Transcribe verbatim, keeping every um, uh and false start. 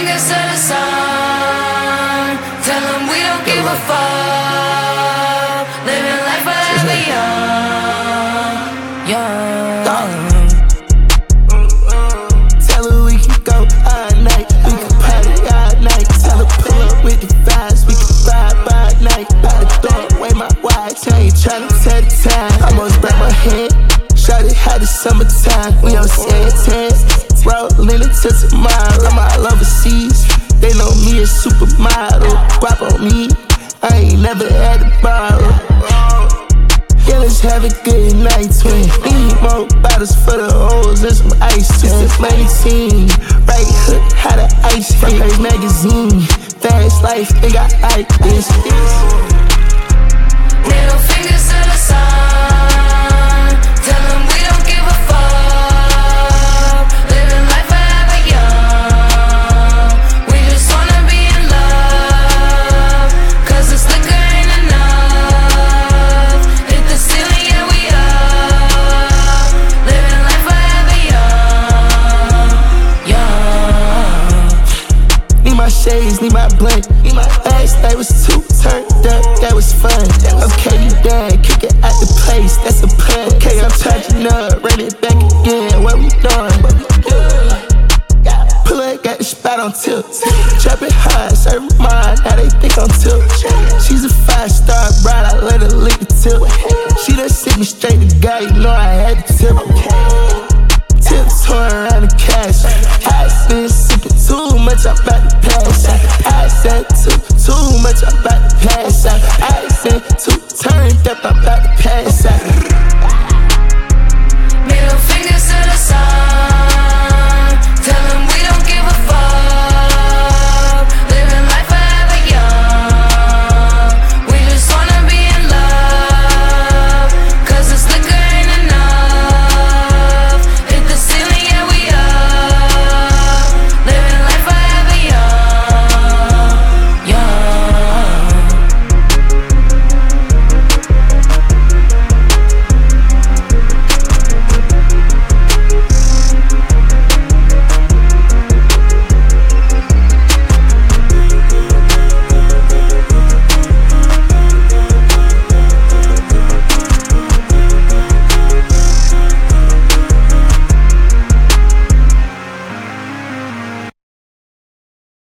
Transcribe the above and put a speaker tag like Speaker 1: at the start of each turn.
Speaker 1: fingers to the sun. Tell them we don't give a fuck. Living life forever young, young.
Speaker 2: Tell her we can go all night, we can party all night. Tell her pull up with the vibes, we can ride by night. By the door, weigh my watch, I ain't tryna tell the time. Almost broke my hand, shot it hot the summertime. We on Santan, rolling into tomorrow. I'm all overseas, they know me as supermodel. Guap on me, I ain't never had to borrow. Yeah, let's have a good night, twin. Need more bottles for the hoes and some ice, twin. Just a money team, right hook, how the ice front page magazine. Fast life, they got like this.
Speaker 1: Middle fingers to the sun. Tell them we don't give a fuck. Living life forever young. We just wanna be in love. Cause this liquor ain't enough. Hit the ceiling, yeah, we up. Living life forever young, young.
Speaker 2: Need my shades, need my blunt. Last night was too turned up, that was fun. Okay, you done, kick it out the place, that's a plan. Okay, I'm charging up, run it back again, what we doing? Pull up, got the spot on tilt. Drop it hard, serve mine, now they think I'm tilt. She's a five star bride, I let her lick the tilt.